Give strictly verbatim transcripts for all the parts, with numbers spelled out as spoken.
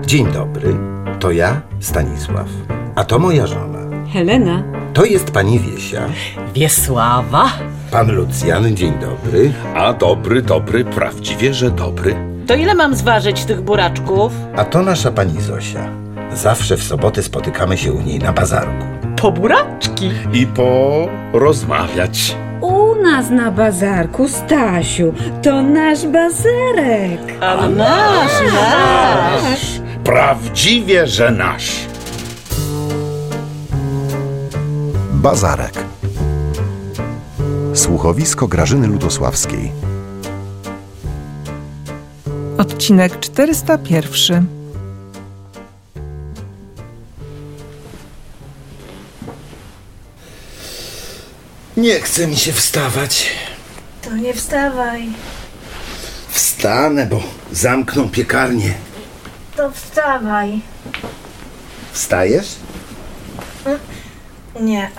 Dzień dobry, to ja, Stanisław, a to moja żona. Helena. To jest pani Wiesia. Wiesława. Pan Lucjan, dzień dobry. A dobry, dobry, prawdziwie, że dobry. To ile mam zważyć tych buraczków? A to nasza pani Zosia. Zawsze w soboty spotykamy się u niej na bazarku. Po buraczki. I porozmawiać. U nas na bazarku, Stasiu, to nasz bazarek. A nasz, nasz. Prawdziwie, że nasz. Bazarek. Słuchowisko Grażyny Ludosławskiej. Odcinek czterysta jeden. Nie chce mi się wstawać. To nie wstawaj. Wstanę, bo zamkną piekarnię. To wstawaj. Wstajesz? Nie.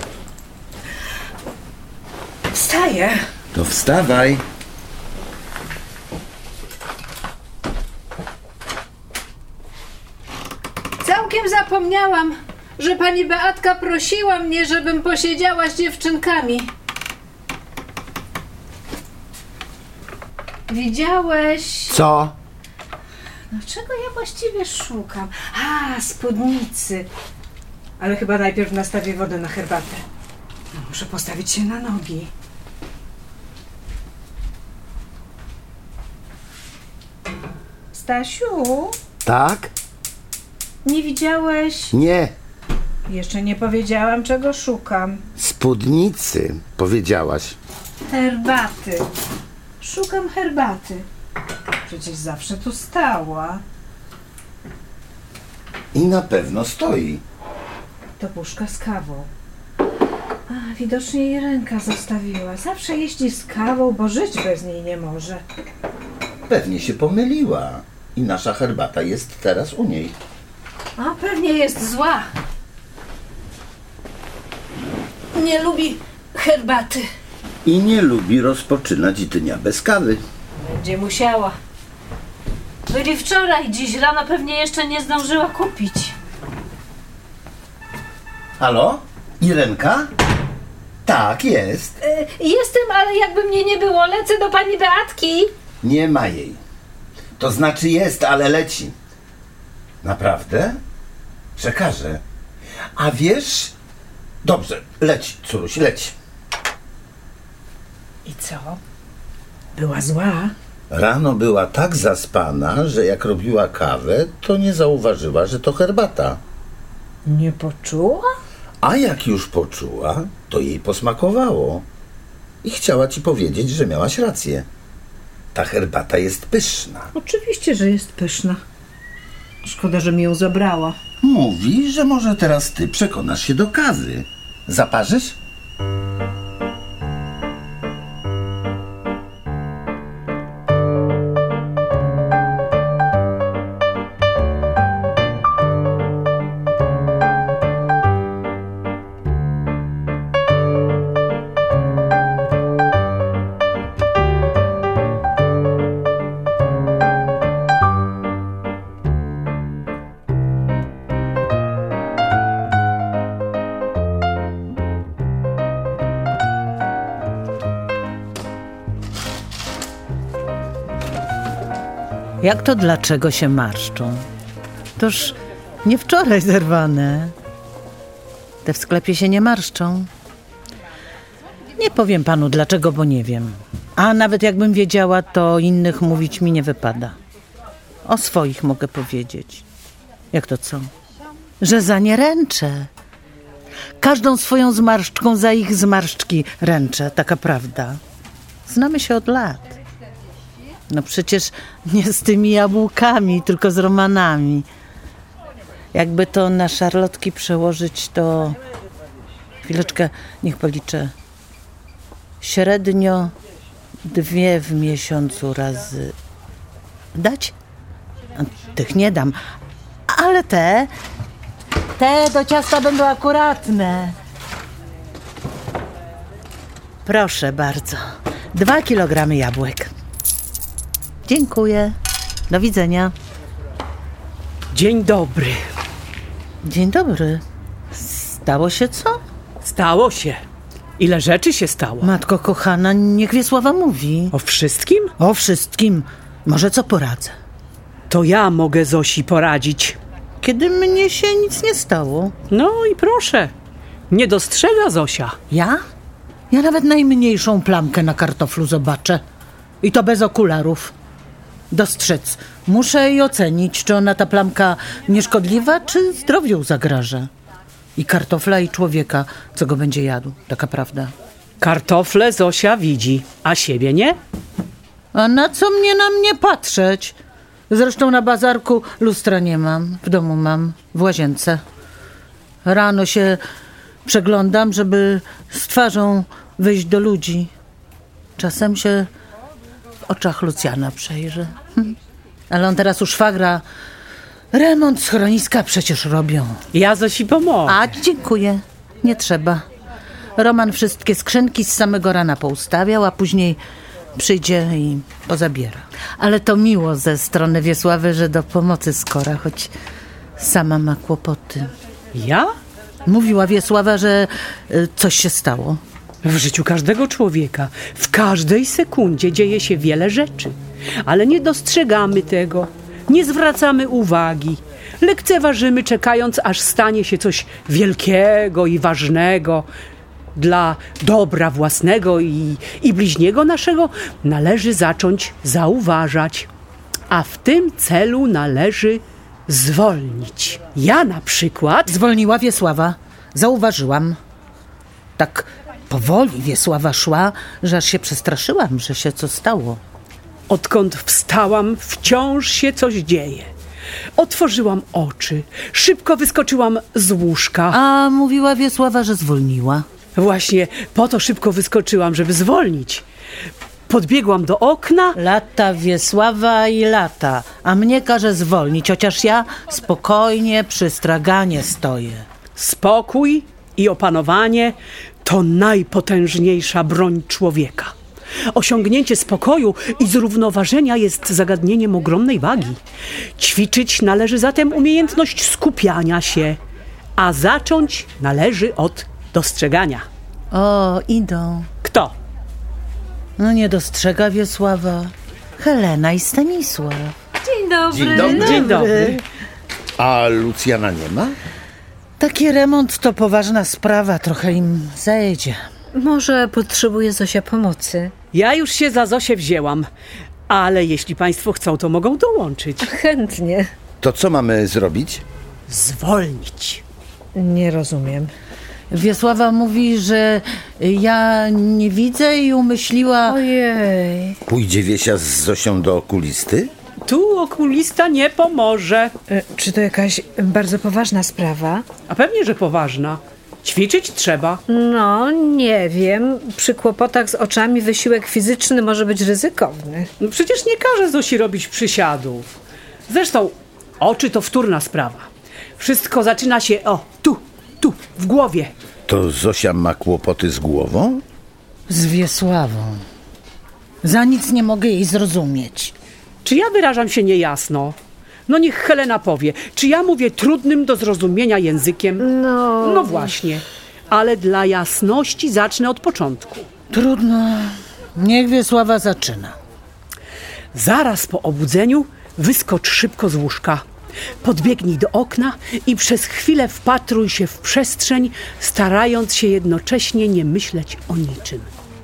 Wstaję. To wstawaj. Całkiem zapomniałam, że pani Beatka prosiła mnie, żebym posiedziała z dziewczynkami. Widziałeś? Co? No czego ja właściwie szukam? A, spódnicy. Ale chyba najpierw nastawię wodę na herbatę. No, muszę postawić się na nogi. Stasiu, Tak? nie widziałeś? Nie. Jeszcze nie powiedziałam, czego szukam. Spódnicy, powiedziałaś. Herbaty. Szukam herbaty. Przecież zawsze tu stała. I na pewno stoi. To puszka z kawą. A, widocznie jej ręka zostawiła. Zawsze jeździ z kawą, bo żyć bez niej nie może. Pewnie się pomyliła. I nasza herbata jest teraz u niej. A, pewnie jest zła. Nie lubi herbaty. I nie lubi rozpoczynać dnia bez kawy. Będzie musiała. Byli wczoraj, dziś rano pewnie jeszcze nie zdążyła kupić. Halo? Irenka? Tak, jest. Y, jestem, ale jakby mnie nie było, lecę do pani Beatki. Nie ma jej. To znaczy jest, ale leci. Naprawdę? Przekażę. A wiesz... Dobrze, leć, córuś, leć. I co? Była zła? Rano była tak zaspana, że jak robiła kawę, to nie zauważyła, że to herbata. Nie poczuła? A jak już poczuła, to jej posmakowało. I chciała ci powiedzieć, że miałaś rację. Ta herbata jest pyszna. Oczywiście, że jest pyszna. Szkoda, że mi ją zabrała. Mówi, że może teraz ty przekonasz się do kawy. Zaparzysz? Jak to dlaczego się marszczą? Toż nie wczoraj zerwane. Te w sklepie się nie marszczą. Nie powiem panu dlaczego, bo nie wiem. A nawet jakbym wiedziała, to innych mówić mi nie wypada. O swoich mogę powiedzieć. Jak to co? Że za nie ręczę. Każdą swoją zmarszczką za ich zmarszczki ręczę. Taka prawda. Znamy się od lat. No przecież nie z tymi jabłkami, tylko z romanami. Jakby to na szarlotki przełożyć, to... Chwileczkę, niech policzę. Średnio dwie w miesiącu razy... Dać? Tych nie dam. Ale te... Te do ciasta będą akuratne. Proszę bardzo. Dwa kilogramy jabłek. Dziękuję. Do widzenia. Dzień dobry. Dzień dobry. Stało się co? Stało się. Ile rzeczy się stało? Matko kochana, niech Wiesława mówi. O wszystkim? O wszystkim. Może co poradzę? To ja mogę Zosi poradzić. Kiedy mnie się nic nie stało. No i proszę. Nie dostrzega Zosia. Ja? Ja nawet najmniejszą plamkę na kartoflu zobaczę. I to bez okularów. Dostrzec. Muszę i ocenić, czy ona ta plamka nieszkodliwa, czy zdrowiu zagraża. I kartofla, i człowieka, co go będzie jadł. Taka prawda. Kartofle Zosia widzi, a siebie nie? A na co mnie na mnie patrzeć? Zresztą na bazarku lustra nie mam. W domu mam, w łazience. Rano się przeglądam, żeby z twarzą wyjść do ludzi. Czasem się w oczach Lucjana przejrzę. Hm. Ale on teraz u szwagra remont schroniska przecież robią. Ja Zosi pomogę. A, dziękuję. Nie trzeba. Roman wszystkie skrzynki z samego rana poustawiał, a później przyjdzie i pozabiera. Ale to miło ze strony Wiesławy, że do pomocy skora, choć sama ma kłopoty. Ja? Mówiła Wiesława, że y, coś się stało. W życiu każdego człowieka, w każdej sekundzie dzieje się wiele rzeczy. Ale nie dostrzegamy tego, nie zwracamy uwagi. Lekceważymy, czekając, aż stanie się coś wielkiego i ważnego. Dla dobra własnego i, i bliźniego naszego należy zacząć zauważać. A w tym celu należy zwolnić. Ja na przykład... Zwolniła Wiesława. Zauważyłam. Tak powoli Wiesława szła, że aż się przestraszyłam, że się co stało. Odkąd wstałam, wciąż się coś dzieje. Otworzyłam oczy, szybko wyskoczyłam z łóżka. A mówiła Wiesława, że zwolniła. Właśnie po to szybko wyskoczyłam, żeby zwolnić. Podbiegłam do okna. Lata Wiesława i lata, a mnie każe zwolnić, chociaż ja spokojnie przy straganie stoję. Spokój i opanowanie to najpotężniejsza broń człowieka. Osiągnięcie spokoju i zrównoważenia jest zagadnieniem ogromnej wagi. Ćwiczyć należy zatem umiejętność skupiania się, a zacząć należy od dostrzegania. O, idą. Kto? No nie dostrzega Wiesława. Helena i Stanisław. Dzień dobry. Dzień dobry. Dzień dobry. A Lucjana nie ma? Taki remont to poważna sprawa, trochę im zejdzie. Może potrzebuje Zosia pomocy? Ja już się za Zosię wzięłam, ale jeśli państwo chcą, to mogą dołączyć. Chętnie. To co mamy zrobić? Zwolnić. Nie rozumiem. Wiesława mówi, że ja nie widzę i umyśliła... Ojej. Pójdzie Wiesia z Zosią do okulisty? Tu okulista nie pomoże. E, Czy to jakaś bardzo poważna sprawa? A pewnie, że poważna. Ćwiczyć trzeba. No, nie wiem. Przy kłopotach z oczami wysiłek fizyczny może być ryzykowny. No przecież nie każe Zosi robić przysiadów. Zresztą oczy to wtórna sprawa. Wszystko zaczyna się, o, tu, tu, w głowie. To Zosia ma kłopoty z głową? Z Wiesławą. Za nic nie mogę jej zrozumieć. Czy ja wyrażam się niejasno? No niech Helena powie, czy ja mówię trudnym do zrozumienia językiem? No... No właśnie, ale dla jasności zacznę od początku. Trudno. Niech Wiesława zaczyna. Zaraz po obudzeniu wyskocz szybko z łóżka. Podbiegnij do okna i przez chwilę wpatruj się w przestrzeń, starając się jednocześnie nie myśleć o niczym.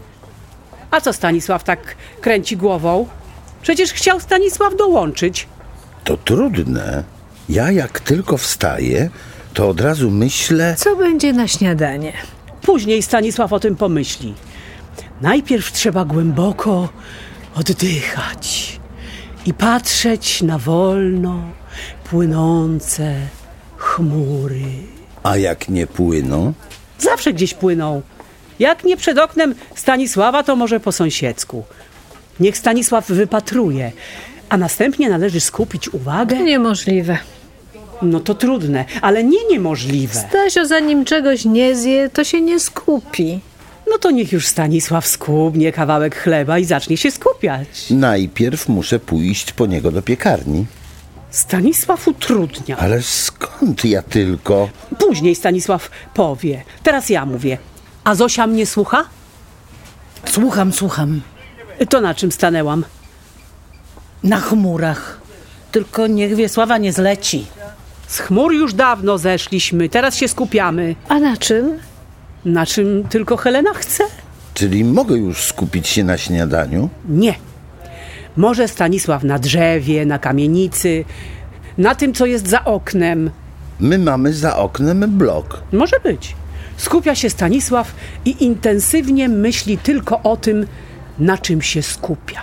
A co Stanisław tak kręci głową? Przecież chciał Stanisław dołączyć. To trudne. Ja jak tylko wstaję, to od razu myślę... Co będzie na śniadanie? Później Stanisław o tym pomyśli. Najpierw trzeba głęboko oddychać i patrzeć na wolno płynące chmury. A jak nie płyną? Zawsze gdzieś płyną. Jak nie przed oknem Stanisława, to może po sąsiedzku. Niech Stanisław wypatruje, a następnie należy skupić uwagę. Niemożliwe. No to trudne, ale nie niemożliwe. Stasio, zanim czegoś nie zje, to się nie skupi. No to niech już Stanisław skubnie kawałek chleba i zacznie się skupiać. Najpierw muszę pójść po niego do piekarni. Stanisław utrudnia. Ale skąd ja tylko? Później Stanisław powie. Teraz ja mówię. A Zosia mnie słucha? Słucham, słucham. To na czym stanęłam? Na chmurach. Tylko niech Wiesława nie zleci. Z chmur już dawno zeszliśmy, teraz się skupiamy. A na czym? Na czym tylko Helena chce? Czyli mogę już skupić się na śniadaniu? Nie. Może Stanisław na drzewie, na kamienicy, na tym, co jest za oknem. My mamy za oknem blok. Może być. Skupia się Stanisław i intensywnie myśli tylko o tym, na czym się skupia.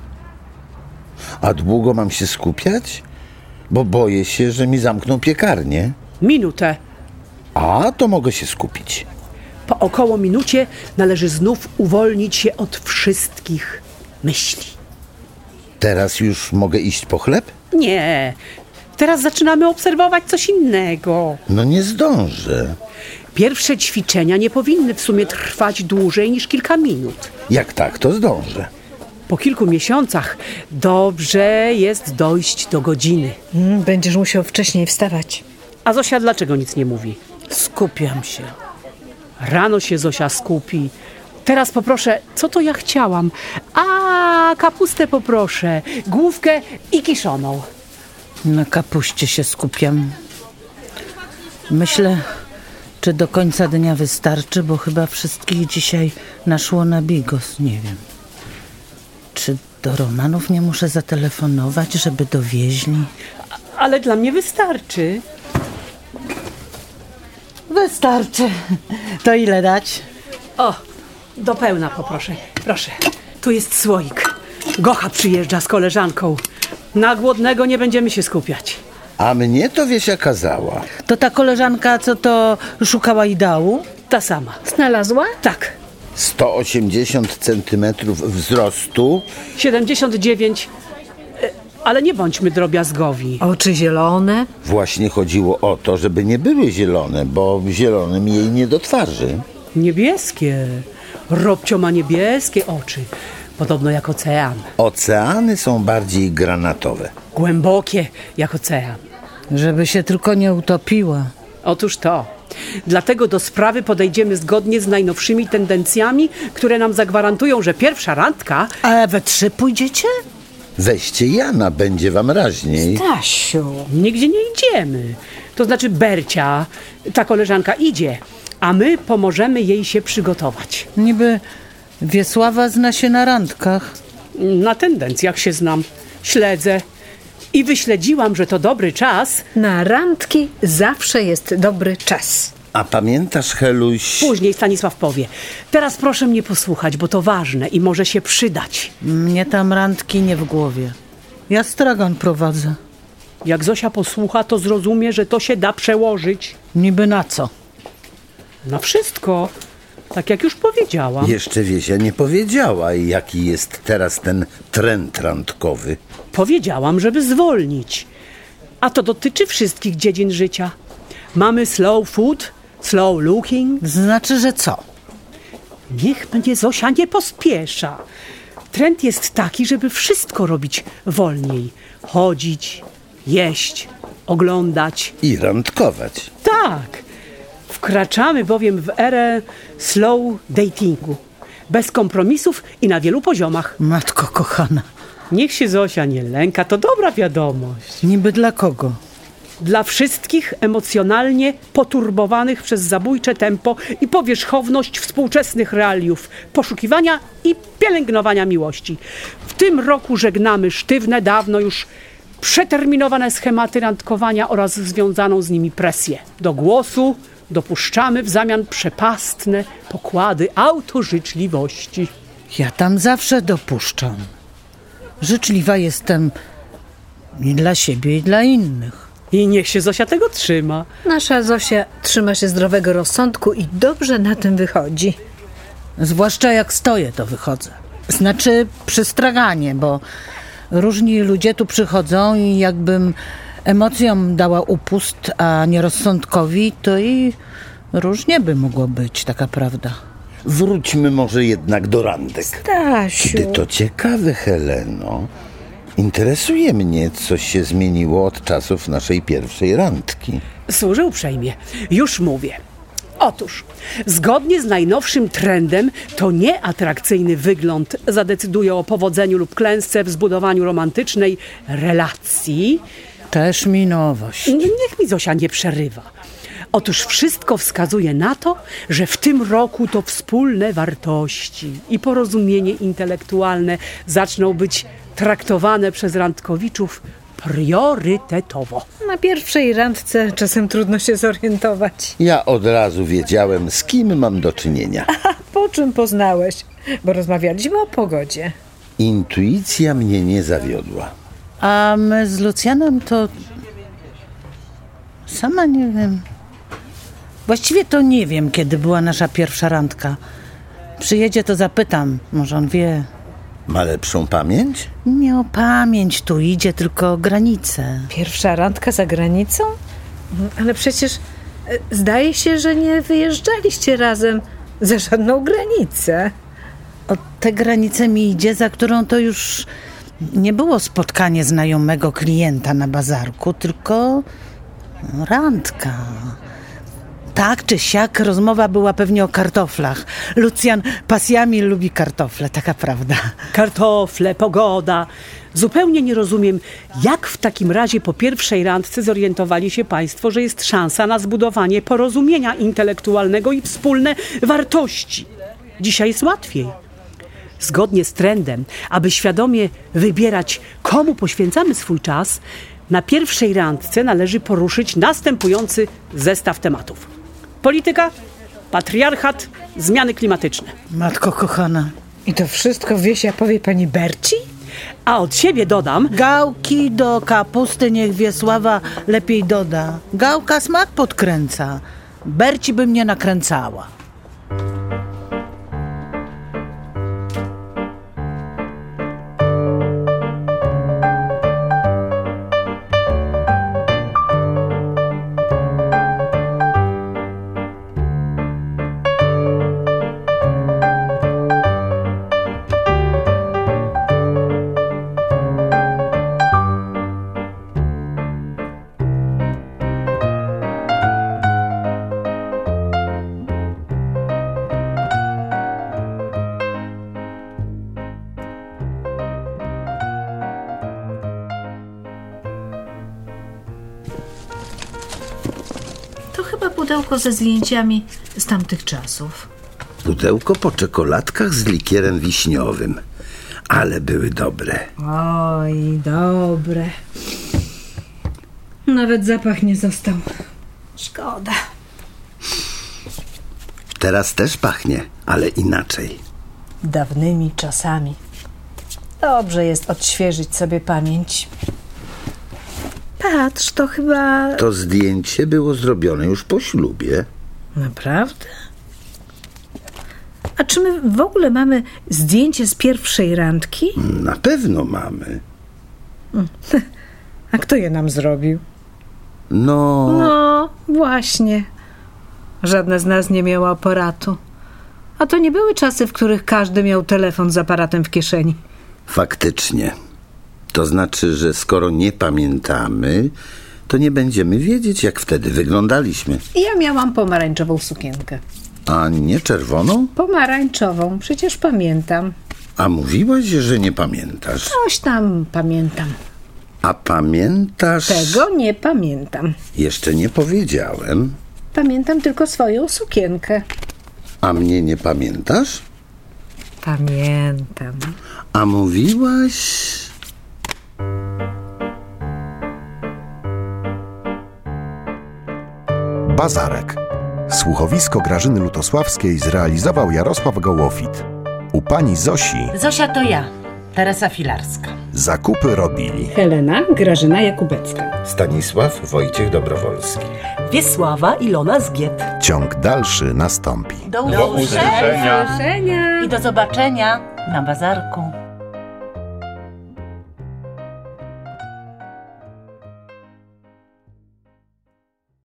A długo mam się skupiać? Bo boję się, że mi zamkną piekarnię. Minutę. A, to mogę się skupić. Po około minucie należy znów uwolnić się od wszystkich myśli. Teraz już mogę iść po chleb? Nie. Teraz zaczynamy obserwować coś innego. No nie zdążę. Pierwsze ćwiczenia nie powinny w sumie trwać dłużej niż kilka minut. Jak tak, to zdążę. Po kilku miesiącach dobrze jest dojść do godziny. Mm, będziesz musiał wcześniej wstawać. A Zosia dlaczego nic nie mówi? Skupiam się. Rano się Zosia skupi. Teraz poproszę, co to ja chciałam? A, kapustę poproszę, główkę i kiszoną. Na kapuście się skupiam. Myślę, czy do końca dnia wystarczy, bo chyba wszystkich dzisiaj naszło na bigos, nie wiem. Czy do Romanów nie muszę zatelefonować, żeby dowieźli? Ale dla mnie wystarczy. Wystarczy. To ile dać? O, do pełna poproszę. Proszę, tu jest słoik. Gocha przyjeżdża z koleżanką. Na głodnego nie będziemy się skupiać. A mnie to Wiesia kazała. To ta koleżanka, co to szukała ideału? Ta sama. Znalazła? Tak, sto osiemdziesiąt centymetrów wzrostu. siedemdziesiąt dziewięć. E, Ale nie bądźmy drobiazgowi. Oczy zielone. Właśnie chodziło o to, żeby nie były zielone, bo zielonym jej nie do twarzy. Niebieskie. Robcio ma niebieskie oczy. Podobno jak ocean. Oceany są bardziej granatowe. Głębokie jak ocean. Żeby się tylko nie utopiła. Otóż to. Dlatego do sprawy podejdziemy zgodnie z najnowszymi tendencjami, które nam zagwarantują, że pierwsza randka... A we trzy pójdziecie? Weźcie Jana, będzie wam raźniej. Stasiu. Nigdzie nie idziemy. To znaczy Bercia, ta koleżanka idzie, a my pomożemy jej się przygotować. Niby Wiesława zna się na randkach. Na tendencjach się znam, śledzę i wyśledziłam, że to dobry czas. Na randki zawsze jest dobry czas. A pamiętasz, Heluś... Później Stanisław powie. Teraz proszę mnie posłuchać, bo to ważne i może się przydać. Mnie tam randki nie w głowie. Ja stragan prowadzę. Jak Zosia posłucha, to zrozumie, że to się da przełożyć Niby na co? na wszystko. Tak jak już powiedziałam. Jeszcze Wiesia nie powiedziała, jaki jest teraz ten trend randkowy. Powiedziałam, żeby zwolnić. A to dotyczy wszystkich dziedzin życia. Mamy slow food, slow looking. Znaczy, że co? Niech mnie Zosia nie pospiesza. Trend jest taki, żeby wszystko robić wolniej. Chodzić, jeść, oglądać. I randkować. Tak. Wkraczamy bowiem w erę slow datingu. Bez kompromisów i na wielu poziomach. Matko kochana. Niech się Zosia nie lęka, to dobra wiadomość. Niby dla kogo? Dla wszystkich emocjonalnie poturbowanych przez zabójcze tempo i powierzchowność współczesnych realiów, poszukiwania i pielęgnowania miłości. W tym roku żegnamy sztywne, dawno już przeterminowane schematy randkowania oraz związaną z nimi presję. Do głosu dopuszczamy w zamian przepastne pokłady autożyczliwości. Ja tam zawsze dopuszczam. Życzliwa jestem i dla siebie, i dla innych. I niech się Zosia tego trzyma. Nasza Zosia trzyma się zdrowego rozsądku i dobrze na tym wychodzi. Zwłaszcza jak stoję, to wychodzę. Znaczy przy straganie, bo różni ludzie tu przychodzą i jakbym emocjom dała upust, a nie rozsądkowi, to i różnie by mogło być, taka prawda. Wróćmy może jednak do randek. Stasiu. Ty to ciekawe, Heleno. Interesuje mnie, co się zmieniło od czasów naszej pierwszej randki. Służę uprzejmie. Już mówię. Otóż, zgodnie z najnowszym trendem, to nieatrakcyjny wygląd zadecyduje o powodzeniu lub klęsce w zbudowaniu romantycznej relacji. Też mi nowość. Niech mi Zosia nie przerywa. Otóż wszystko wskazuje na to, że w tym roku to wspólne wartości i porozumienie intelektualne zaczną być traktowane przez randkowiczów priorytetowo. Na pierwszej randce czasem trudno się zorientować. Ja od razu wiedziałem, z kim mam do czynienia. A po czym poznałeś? Bo rozmawialiśmy o pogodzie. Intuicja mnie nie zawiodła. A my z Lucjanem to... Sama nie wiem. Właściwie to nie wiem, kiedy była nasza pierwsza randka. Przyjedzie, to zapytam. Może on wie. Ma lepszą pamięć? Nie o pamięć tu idzie, tylko o granice. Pierwsza randka za granicą? Ale przecież e, zdaje się, że nie wyjeżdżaliście razem za żadną granicę. O tę granicę mi idzie, za którą to już nie było spotkanie znajomego klienta na bazarku, tylko randka. Tak czy siak rozmowa była pewnie o kartoflach. Lucjan pasjami lubi kartofle, taka prawda. Kartofle, pogoda. Zupełnie nie rozumiem, jak w takim razie po pierwszej randce zorientowali się państwo, że jest szansa na zbudowanie porozumienia intelektualnego i wspólne wartości. Dzisiaj jest łatwiej. Zgodnie z trendem, aby świadomie wybierać, komu poświęcamy swój czas, na pierwszej randce należy poruszyć następujący zestaw tematów. Polityka, patriarchat, zmiany klimatyczne. Matko kochana. I to wszystko Wiesia powie pani Berci? A od siebie dodam... Gałki do kapusty niech Wiesława lepiej doda. Gałka smak podkręca. Berci by mnie nakręcała. To chyba pudełko ze zdjęciami z tamtych czasów. Pudełko po czekoladkach z likierem wiśniowym. Ale były dobre. Oj, dobre. Nawet zapach nie został. Szkoda. Teraz też pachnie, ale inaczej. Dawnymi czasami. Dobrze jest odświeżyć sobie pamięć. Patrz, to chyba... To zdjęcie było zrobione już po ślubie. Naprawdę? A czy my w ogóle mamy zdjęcie z pierwszej randki? Na pewno mamy. A kto je nam zrobił? No... No, właśnie. Żadne z nas nie miało aparatu. A to nie były czasy, w których każdy miał telefon z aparatem w kieszeni. Faktycznie. To znaczy, że skoro nie pamiętamy, to nie będziemy wiedzieć, jak wtedy wyglądaliśmy. Ja miałam pomarańczową sukienkę. A nie czerwoną? Pomarańczową, przecież pamiętam. A mówiłaś, że nie pamiętasz. Coś tam pamiętam. A pamiętasz... Tego nie pamiętam. Jeszcze nie powiedziałem. Pamiętam tylko swoją sukienkę. A mnie nie pamiętasz? Pamiętam. A mówiłaś... Bazarek. Słuchowisko Grażyny Lutosławskiej zrealizował Jarosław Gołofit. U pani Zosi Zosia to ja, Teresa Filarska. zakupy robili Helena Grażyna Jakubecka. Stanisław Wojciech Dobrowolski. Wiesława Ilona Zgiet. Ciąg dalszy nastąpi. Do Do usłyszenia. I do zobaczenia na bazarku.